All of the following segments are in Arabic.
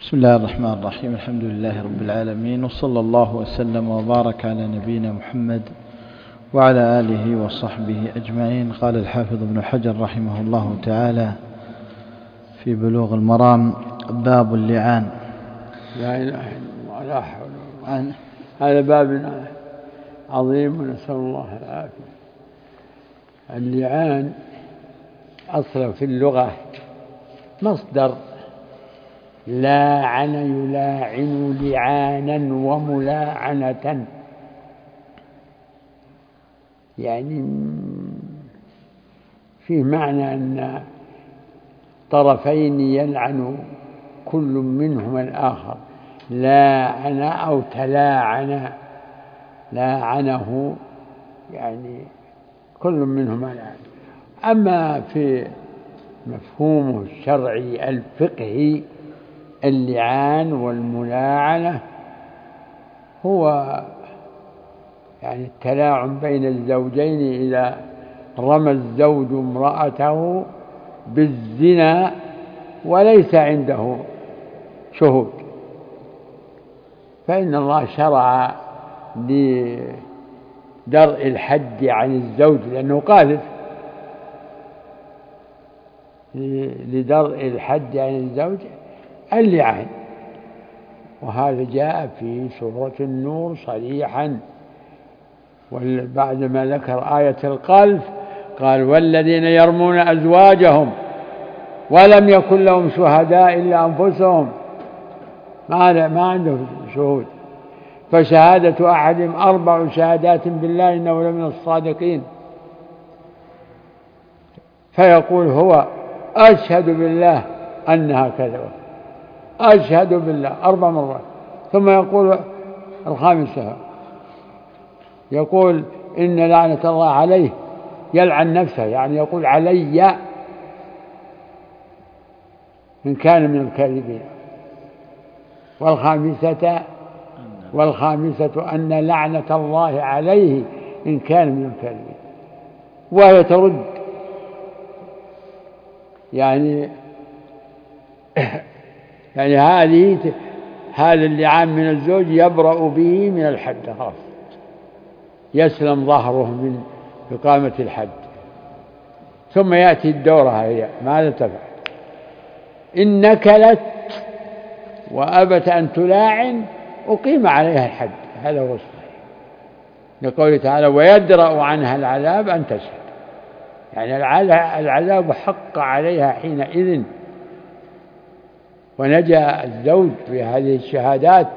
بسم الله الرحمن الرحيم. الحمد لله رب العالمين، وصلى الله وسلم وبارك على نبينا محمد وعلى آله وصحبه أجمعين. قال الحافظ ابن حجر رحمه الله تعالى في بلوغ المرام: باب اللعان. لا إله إلا الله، لا حول ولا قوة. هذا باب عظيم ونسأل الله العافية. اللعان أصلا في اللغة مصدر لاعن يلاعن لعانا وملاعنة، يعني فيه معنى أن طرفين يلعن كل منهما الآخر، لاعن أو تلاعن، لاعنه يعني كل منهما لاعن. أما في مفهومه الشرعي الفقهي، اللعان والملاعنة هو يعني التلاعن بين الزوجين إذا رمى الزوج امرأته بالزنا وليس عنده شهود، فإن الله شرع لدرء الحد عن الزوج لأنه قاذف، لدرء الحد عن الزوج اللعان. وهذا جاء في سورة النور صريحا، بعدما ذكر آية القذف قال: والذين يرمون أزواجهم ولم يكن لهم شهداء إلا أنفسهم، ما عندهم شهود، فشهادة أحدهم 4 شهادات بالله إنه لمن الصادقين، فيقول هو: أشهد بالله أنها كذبت، أشهد بالله 4 مرات، ثم يقول الخامسة يقول: إن لعنة الله عليه، يلعن نفسه، يعني يقول علي إن كان من الكاذبين. والخامسة أن لعنة الله عليه إن كان من الكاذبين. وهي ترد يعني هذا اللعان من الزوج يبرأ به من الحد، خلاص يسلم ظهره من إقامة الحد. ثم يأتي الدورة، هي ماذا تفعل إن نكلت وأبت أن تلاعن أقيم عليها الحد. هذا هو الصحيح، لقوله تعالى: ويدرأ عنها العذاب أن تشهد، يعني العذاب حق عليها حينئذ. ونجا الزوج في هذه الشهادات،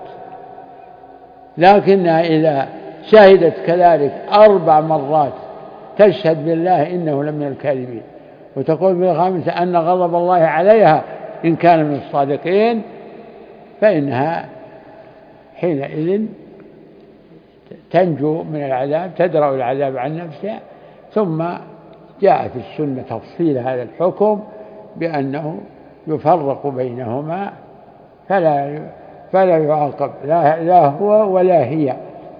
لكنها إذا شهدت كذلك 4 مرات تشهد بالله إنه لمن الكاذبين، وتقول بالخامسة أن غضب الله عليها إن كان من الصادقين، فإنها حينئذ تنجو من العذاب، تدرأ العذاب عن نفسها. ثم جاء في السنة تفصيل هذا الحكم بأنه يفرق بينهما، فلا يعاقب لا هو ولا هي،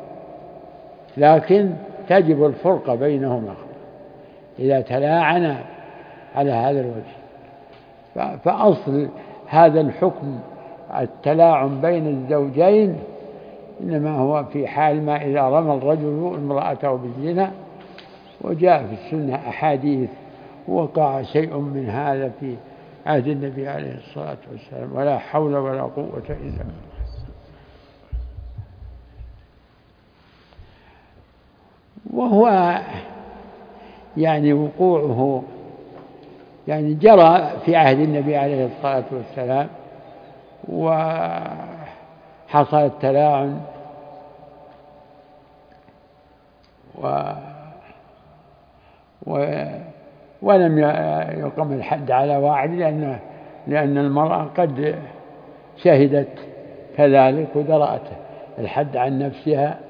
لكن تجب الفرقة بينهما إذا تلاعنا على هذا الوجه. فأصل هذا الحكم التلاعن بين الزوجين إنما هو في حال ما إذا رمى الرجل امرأته بالزنا. وجاء في السنة أحاديث وقع شيء من هذا في عهد النبي عليه الصلاة والسلام، ولا حول ولا قوة إلا بالله. وهو يعني وقوعه يعني جرى في عهد النبي عليه الصلاة والسلام، وحصل التلاعن ولم يقم الحد على واحد، لأن المرأة قد شهدت كذلك ودرأت الحد عن نفسها.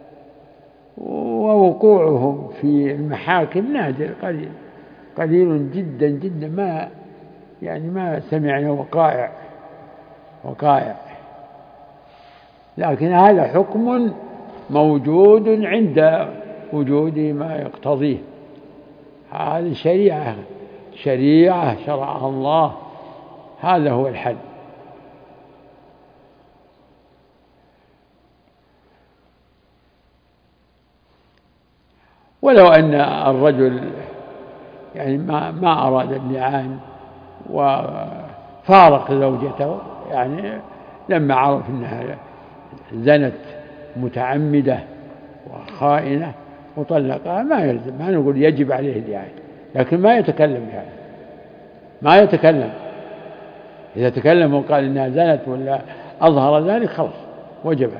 ووقوعه في المحاكم نادر، قليل جدا جدا، ما سمعنا وقائع، لكن هذا حكم موجود عند وجود ما يقتضيه. هذه شريعة، شرعها الله، هذا هو الحد. ولو أن الرجل يعني ما أراد اللعان وفارق زوجته، يعني لما عرف أنها زنت متعمدة وخائنة وطلقها ما يلزم، ما نقول يجب عليه اللعان، لكن ما يتكلم يعني ما يتكلم. إذا تكلم وقال إنها زنت ولا أظهر ذلك خلاص وجب.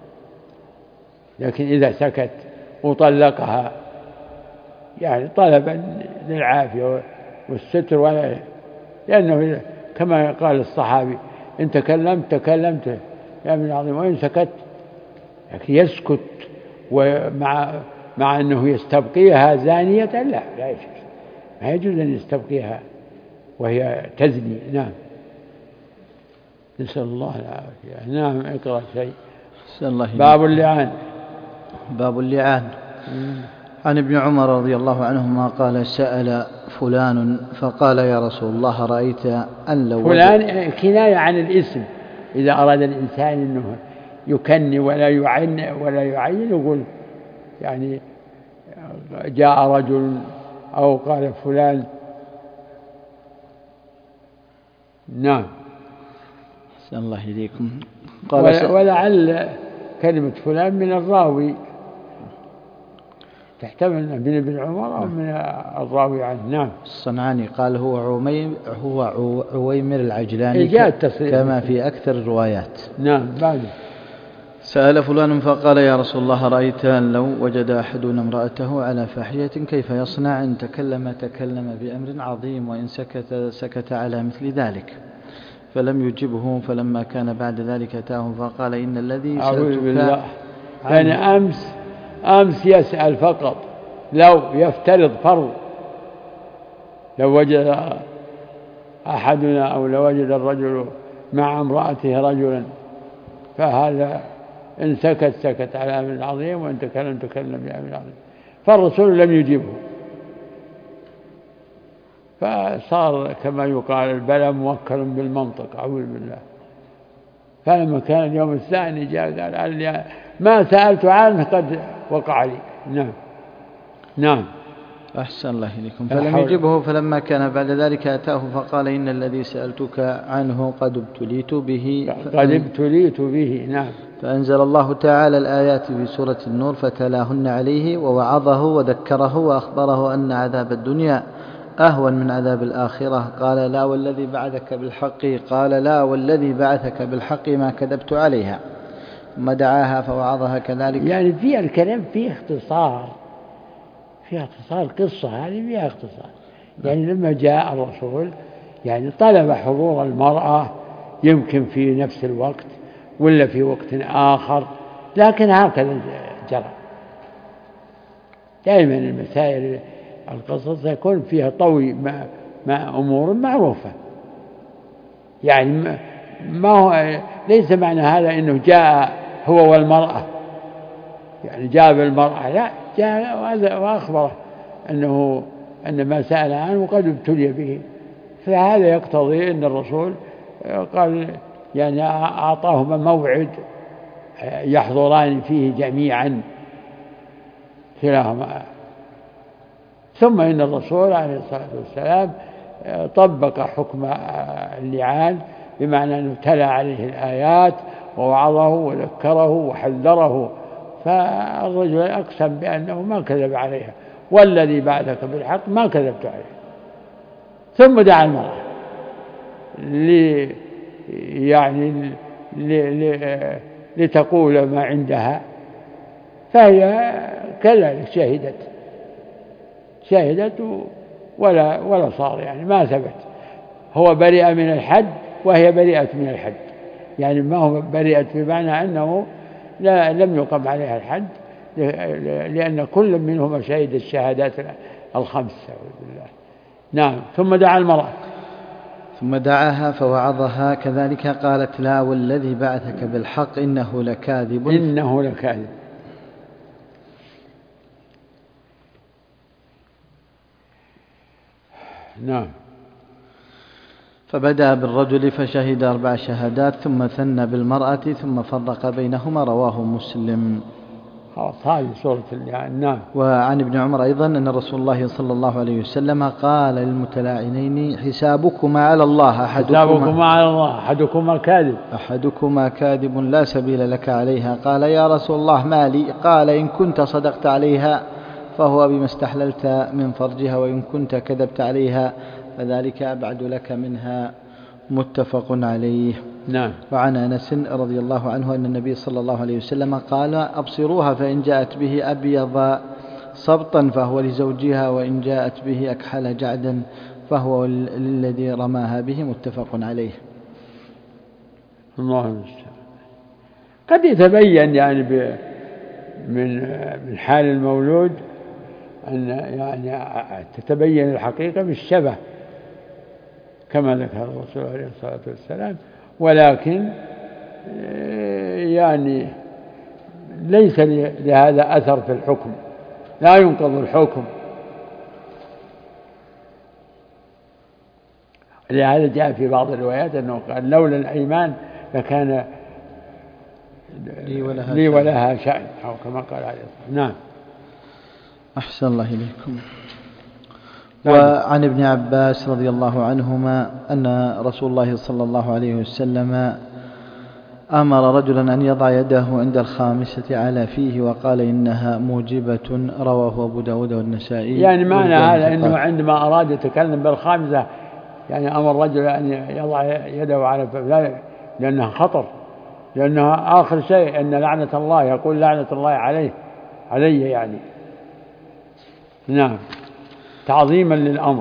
لكن إذا سكت وطلقها يعني طلبا للعافية والستر، ولا لأنه كما قال الصحابي إن تكلمت يا ابن العظيم، وإن سكت. لكن يسكت مع أنه يستبقيها زانية لا يجوز، ما يجوز أن يستبقيها وهي تزني. نعم، نسأل الله العافية. نعم، اقرأ شيء. باب اللعان. باب اللعان. عن ابن عمر رضي الله عنهما قال سأل فلان فقال يا رسول الله رأيت أن لو فلان كناية عن الاسم، إذا أراد الإنسان أنه يكني ولا يعين يقول يعني جاء رجل أو قال فلان. نعم. أحسن الله إليكم. ولعل كلمة فلان من الراوي، تحتمل من ابن عمر أو من الراوي عنه. نعم. الصنعاني قال هو عويمر العجلاني كما في أكثر الروايات. نعم. بعد سأل فلان فقال يا رسول الله رأيت أن لو وجد أحدنا امرأته على فاحشة كيف يصنع؟ إن تكلم بأمر عظيم، وإن سكت على مثل ذلك. فلم يجبه، فلما كان بعد ذلك أتاه فقال إن الذي سألتك يعني أمس يسأل فقط، لو يفترض فرض، لو وجد أحدنا أو لو وجد الرجل مع امرأته رجلا، فهذا إن سكت على أمر عظيم، وإن تكلم بأمر عظيم. فالرسول لم يجيبه، فصار كما يقال البلاء موكل بالمنطق، أعوذ بالله. فلما كان اليوم الثاني جاء قال ما سألت عنه قد وقع لي. نعم. أحسن الله إليكم. فلم يجبه، فلما كان بعد ذلك أتاه فقال إن الذي سألتك عنه قد ابتليت به. نعم. فأنزل الله تعالى الآيات في سورة النور فتلاهن عليه ووعظه وذكره وأخبره أن عذاب الدنيا أهون من عذاب الآخرة. قال لا والذي بعثك بالحق ما كذبت عليها. ثم دعاها فوعظها كذلك. يعني في الكلام فيه اختصار القصة هذه فيها اختصار. يعني لما جاء الرسول يعني طلب حضور المرأة، يمكن في نفس الوقت ولا في وقت آخر، لكن هكذا جرى. دائما المسائل القصص يكون فيها طوي مع أمور معروفة. يعني ما هو ليس معنى هذا إنه جاء هو والمرأة، يعني جاء بالمرأة، لا، جاء وأخبره أن ما سأل عنه قد ابتلي به. فهذا يقتضي أن الرسول قال يعني أعطاهما موعد يحضران فيه جميعا كلاهما. ثم إن الرسول عليه الصلاة والسلام طبق حكم اللعان، بمعنى أنه تلا عليه الآيات ووعظه وذكره وحذره. فالرجل أقسم بأنه ما كذب عليها، والذي بعثك بالحق ما كذبت عليه. ثم دعا المرأة لتقول ما عندها، فهي كذلك شهدت ولا صار، يعني ما ثبت. هو بريء من الحد وهي بريئة من الحد، يعني ما هو بريئة بمعنى أنه لم يقم عليها الحد، لأن كل منهما شهد الشهادات الخمس. نعم. ثم دعا المرأة. ثم دعاها فوعظها كذلك. قالت لا والذي بعثك بالحق إنه لكاذب. نعم. فبدأ بالرجل فشهد 4 شهادات ثم ثنى بالمرأة ثم فرق بينهما. رواه مسلم. خلاص هذه سورة النام. وعن ابن عمر أيضا أن رسول الله صلى الله عليه وسلم قال للمتلاعنين حسابكما على الله أحدكما كاذب لا سبيل لك عليها. قال يا رسول الله ما لي؟ قال إن كنت صدقت عليها فهو بما استحللت من فرجها، وإن كنت كذبت عليها فذلك أبعد لك منها. متفق عليه. نعم. وعن أنس رضي الله عنه أن النبي صلى الله عليه وسلم قال أبصروها فإن جاءت به أبيض صبطا فهو لزوجها، وإن جاءت به أكحل جعدا فهو للذي رماها به. متفق عليه. الله المستعان. قد يتبين يعني من حال المولود أن يعني تتبين الحقيقة بالشبه كما ذكر الرسول عليه الصلاة والسلام، ولكن يعني ليس لهذا أثر في الحكم، لا ينقض الحكم. لهذا جاء في بعض الروايات أنه قال لولا الأيمان لكان لي ولها شأن، أو كما قال عليه الصلاة. نعم. أحسن الله إليكم. وعن ابن عباس رضي الله عنهما أن رسول الله صلى الله عليه وسلم أمر رجلا أن يضع يده عند الخامسة على فيه وقال إنها موجبة. رواه أبو داود والنسائي. يعني معنى هذا أنه عندما أراد يتكلم بالخامسة يعني أمر الرجل أن يضع يده على فيه لأنها خطر، لأنها آخر شيء أن لعنة الله، يقول لعنة الله علي يعني. نعم. تعظيما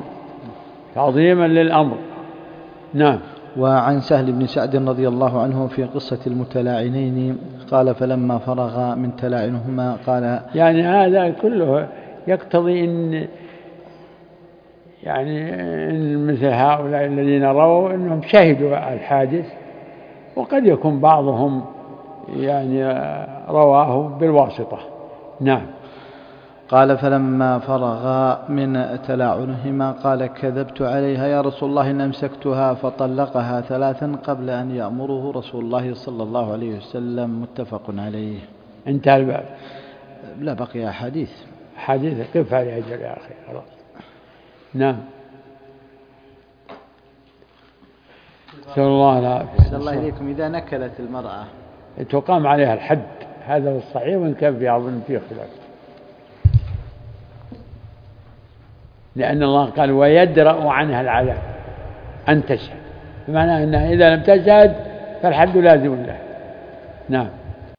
للأمر. نعم. وعن سهل بن سعد رضي الله عنه في قصة المتلاعنين قال فلما فرغ من تلاعنهما قال يعني هذا كله يقتضي إن مثل هؤلاء الذين رووا أنهم شهدوا الحادث، وقد يكون بعضهم يعني رواه بالواسطة. نعم. قال فلما فرغ من تلاعنهما قال كذبت عليها يا رسول الله إن أمسكتها، فطلقها 3 قبل أن يأمره رسول الله صلى الله عليه وسلم. متفق عليه. انتهى الباب. لا بقي حديث قف على أجل يا أخي خلاص. نعم. نسأل الله العافية. نسأل الله إليكم. إذا نكلت المرأة تقام عليها الحد، هذا هو الصحيح، وإن كان في أظن فيه خلاف، لأن الله قال ويدرأ عنها العذاب أن تشهد، بمعنى أنها إذا لم تشهد فالحد لازم له. نعم.